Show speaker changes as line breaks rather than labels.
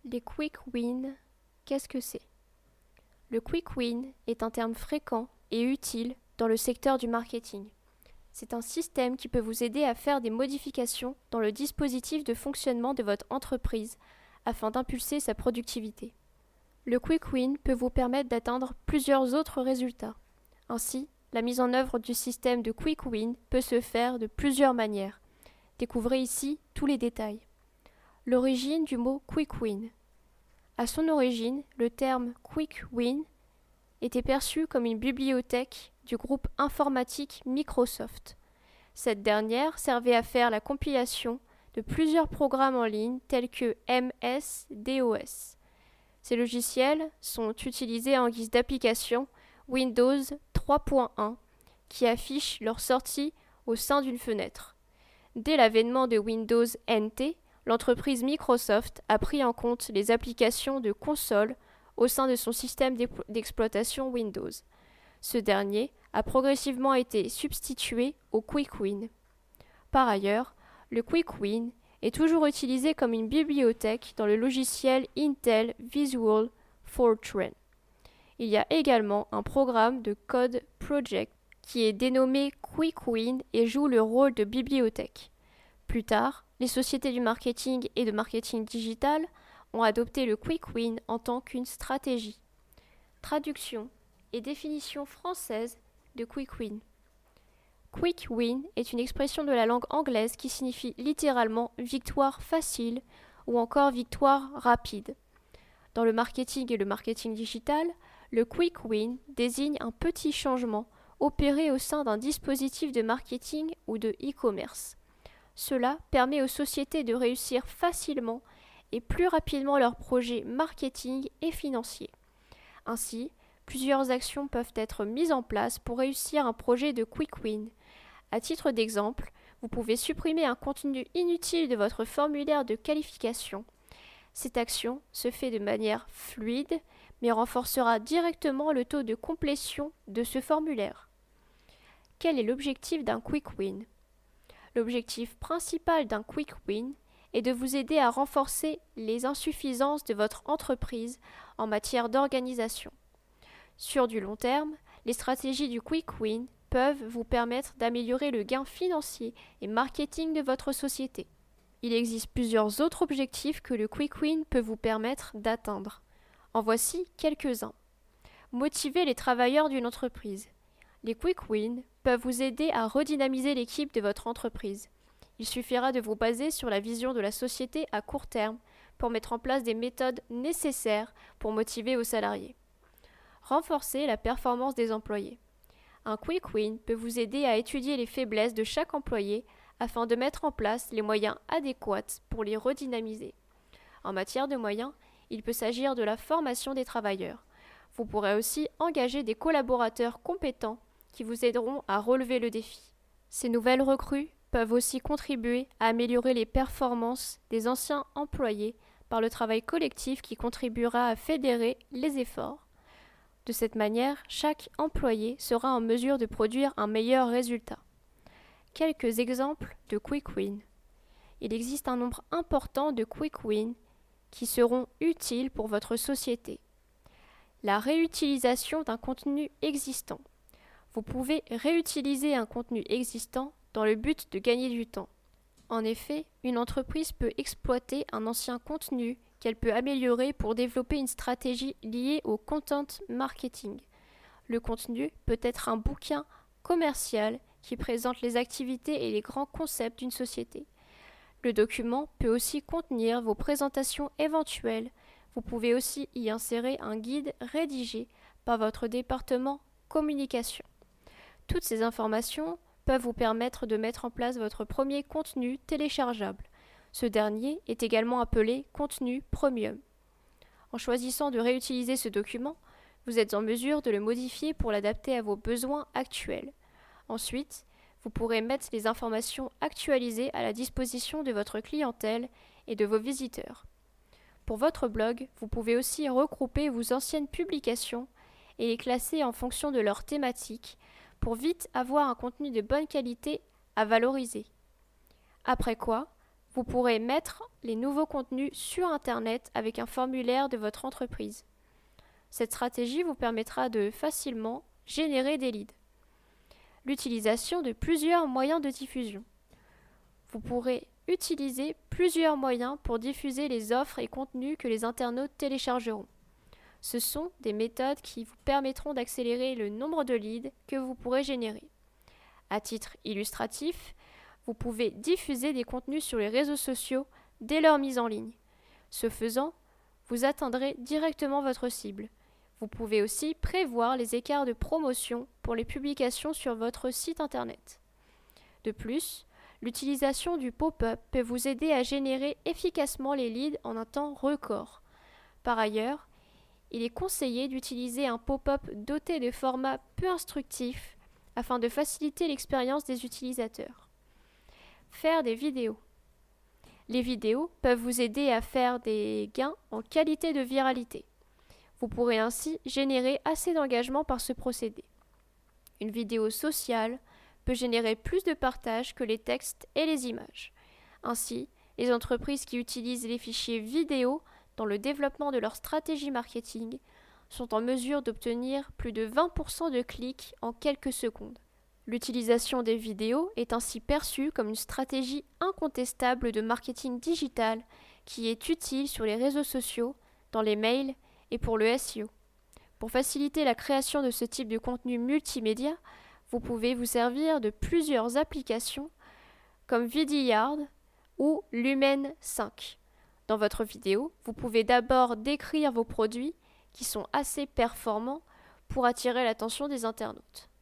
Les quick wins, qu'est-ce que c'est? Le quick win est un terme fréquent et utile dans le secteur du marketing. C'est un système qui peut vous aider à faire des modifications dans le dispositif de fonctionnement de votre entreprise afin d'impulser sa productivité. Le quick win peut vous permettre d'atteindre plusieurs autres résultats. Ainsi, la mise en œuvre du système de quick win peut se faire de plusieurs manières. Découvrez ici tous les détails. L'origine du mot quick win. À son origine, le terme quick win était perçu comme une bibliothèque du groupe informatique Microsoft. Cette dernière servait à faire la compilation de plusieurs programmes en ligne tels que MS-DOS. Ces logiciels sont utilisés en guise d'application Windows 3.1 qui affiche leur sortie au sein d'une fenêtre. Dès l'avènement de Windows NT, l'entreprise Microsoft a pris en compte les applications de console au sein de son système d'exploitation Windows. Ce dernier a progressivement été substitué au Quick Win. Par ailleurs, le Quick Win est toujours utilisé comme une bibliothèque dans le logiciel Intel Visual Fortran. Il y a également un programme de code project qui est dénommé Quick Win et joue le rôle de bibliothèque. Plus tard, les sociétés du marketing et de marketing digital ont adopté le Quick Win en tant qu'une stratégie. Traduction et définition française de Quick Win. Quick Win est une expression de la langue anglaise qui signifie littéralement victoire facile ou encore victoire rapide. Dans le marketing et le marketing digital, le Quick Win désigne un petit changement opéré au sein d'un dispositif de marketing ou de e-commerce. Cela permet aux sociétés de réussir facilement et plus rapidement leurs projets marketing et financiers. Ainsi, plusieurs actions peuvent être mises en place pour réussir un projet de Quick Win. À titre d'exemple, vous pouvez supprimer un contenu inutile de votre formulaire de qualification. Cette action se fait de manière fluide, mais renforcera directement le taux de complétion de ce formulaire. Quel est l'objectif d'un Quick Win? L'objectif principal d'un Quick Win est de vous aider à renforcer les insuffisances de votre entreprise en matière d'organisation. Sur du long terme, les stratégies du Quick Win peuvent vous permettre d'améliorer le gain financier et marketing de votre société. Il existe plusieurs autres objectifs que le Quick Win peut vous permettre d'atteindre. En voici quelques-uns. Motiver les travailleurs d'une entreprise. Les Quick Wins peuvent vous aider à redynamiser l'équipe de votre entreprise. Il suffira de vous baser sur la vision de la société à court terme pour mettre en place des méthodes nécessaires pour motiver vos salariés. Renforcer la performance des employés. Un Quick Win peut vous aider à étudier les faiblesses de chaque employé afin de mettre en place les moyens adéquats pour les redynamiser. En matière de moyens, il peut s'agir de la formation des travailleurs. Vous pourrez aussi engager des collaborateurs compétents qui vous aideront à relever le défi. Ces nouvelles recrues peuvent aussi contribuer à améliorer les performances des anciens employés par le travail collectif qui contribuera à fédérer les efforts. De cette manière, chaque employé sera en mesure de produire un meilleur résultat. Quelques exemples de Quick Win. Il existe un nombre important de Quick Win qui seront utiles pour votre société. La réutilisation d'un contenu existant. Vous pouvez réutiliser un contenu existant dans le but de gagner du temps. En effet, une entreprise peut exploiter un ancien contenu qu'elle peut améliorer pour développer une stratégie liée au content marketing. Le contenu peut être un bouquin commercial qui présente les activités et les grands concepts d'une société. Le document peut aussi contenir vos présentations éventuelles. Vous pouvez aussi y insérer un guide rédigé par votre département communication. Toutes ces informations peuvent vous permettre de mettre en place votre premier contenu téléchargeable. Ce dernier est également appelé contenu premium. En choisissant de réutiliser ce document, vous êtes en mesure de le modifier pour l'adapter à vos besoins actuels. Ensuite, vous pourrez mettre les informations actualisées à la disposition de votre clientèle et de vos visiteurs. Pour votre blog, vous pouvez aussi regrouper vos anciennes publications et les classer en fonction de leur thématique pour vite avoir un contenu de bonne qualité à valoriser. Après quoi, vous pourrez mettre les nouveaux contenus sur Internet avec un formulaire de votre entreprise. Cette stratégie vous permettra de facilement générer des leads. L'utilisation de plusieurs moyens de diffusion. Vous pourrez utiliser plusieurs moyens pour diffuser les offres et contenus que les internautes téléchargeront. Ce sont des méthodes qui vous permettront d'accélérer le nombre de leads que vous pourrez générer. À titre illustratif, vous pouvez diffuser des contenus sur les réseaux sociaux dès leur mise en ligne. Ce faisant, vous atteindrez directement votre cible. Vous pouvez aussi prévoir les écarts de promotion pour les publications sur votre site internet. De plus, l'utilisation du pop-up peut vous aider à générer efficacement les leads en un temps record. Par ailleurs, il est conseillé d'utiliser un pop-up doté de formats peu instructifs afin de faciliter l'expérience des utilisateurs. Faire des vidéos. Les vidéos peuvent vous aider à faire des gains en qualité de viralité. Vous pourrez ainsi générer assez d'engagement par ce procédé. Une vidéo sociale peut générer plus de partages que les textes et les images. Ainsi, les entreprises qui utilisent les fichiers vidéo dans le développement de leur stratégie marketing sont en mesure d'obtenir plus de 20% de clics en quelques secondes. L'utilisation des vidéos est ainsi perçue comme une stratégie incontestable de marketing digital qui est utile sur les réseaux sociaux, dans les mails et pour le SEO. Pour faciliter la création de ce type de contenu multimédia, vous pouvez vous servir de plusieurs applications comme Vidyard ou Lumen 5. Dans votre vidéo, vous pouvez d'abord décrire vos produits qui sont assez performants pour attirer l'attention des internautes.